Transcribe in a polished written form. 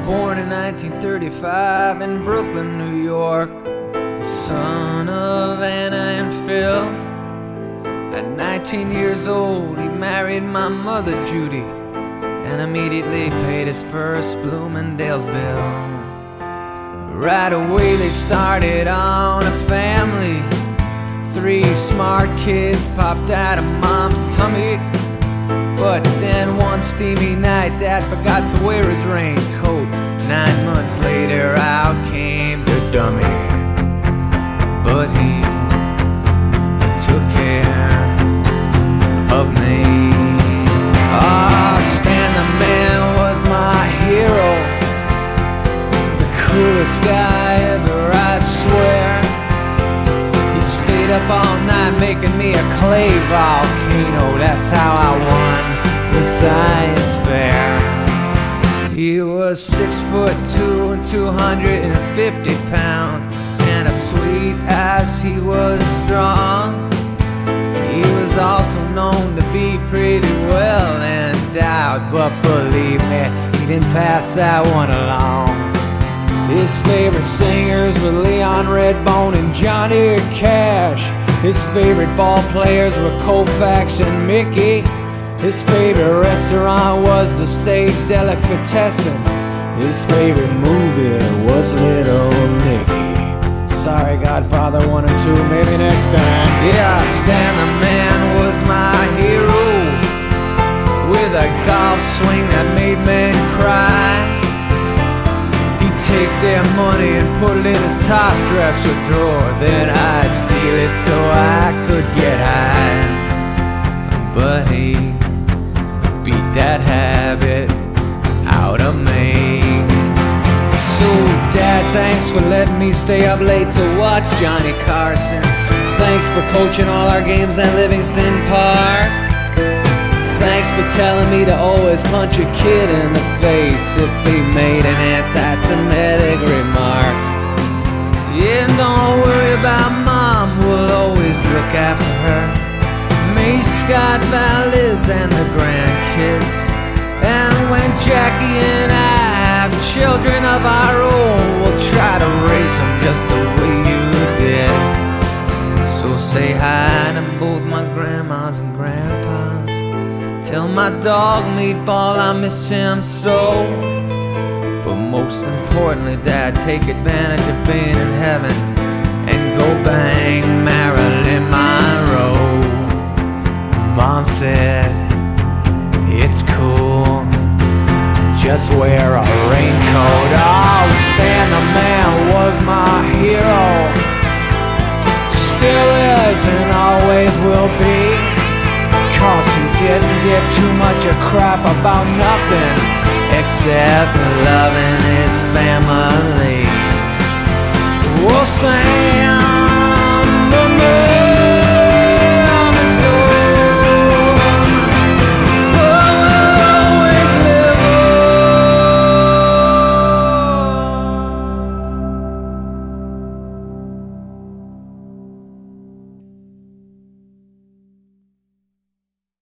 born in 1935 in Brooklyn, New York, the son of Anna and Phil. At 19 years old, he married my mother, Judy, and immediately paid his first Bloomingdale's bill. Right away they started on a family. 3 smart kids popped out of mom's tummy. But then one steamy night, Dad forgot to wear his raincoat. 9 months later, out came the dummy. But he took care of me. Ah, Stan the man was my hero, the coolest guy ever, I swear. He stayed up all night making me a clay volcano. That's how I won the science fair. He was 6'2" and 250 pounds, and as sweet as he was strong, he was also known to be pretty well endowed. But believe me, he didn't pass that one along. His favorite singers were Leon Redbone and Johnny Cash. His favorite ball players were Koufax and Mickey. His favorite restaurant was the Stage Delicatessen. His favorite movie was Little Nicky. Sorry, Godfather 1 and 2, maybe next time. Yeah, Stan the man was my hero, with a golf swing that made men cry. He'd take their money and put it in his top dresser drawer. Then I'd steal it so I could get high. But he beat that habit out of me. So Dad, thanks for letting me stay up late to watch Johnny Carson. Thanks for coaching all our games at Livingston Park. Thanks for telling me to always punch a kid in the face if he made an anti-Semitic remark. Yeah, don't worry about Mom, we'll always look after her. Me, Scott, Valdez, and the grandkids. And when Jackie and I have children of our own, we'll try to raise them just the way you did. So say hi to both my grandmas and grandpas. Tell my dog Meatball I miss him so. But most importantly, Dad, take advantage of being in heaven and go bang Marilyn Monroe. Mom said, it's cool, just wear a raincoat. Oh, Stan the man was my hero, still is and always will be, 'cause he didn't give too much a crap about nothing except love.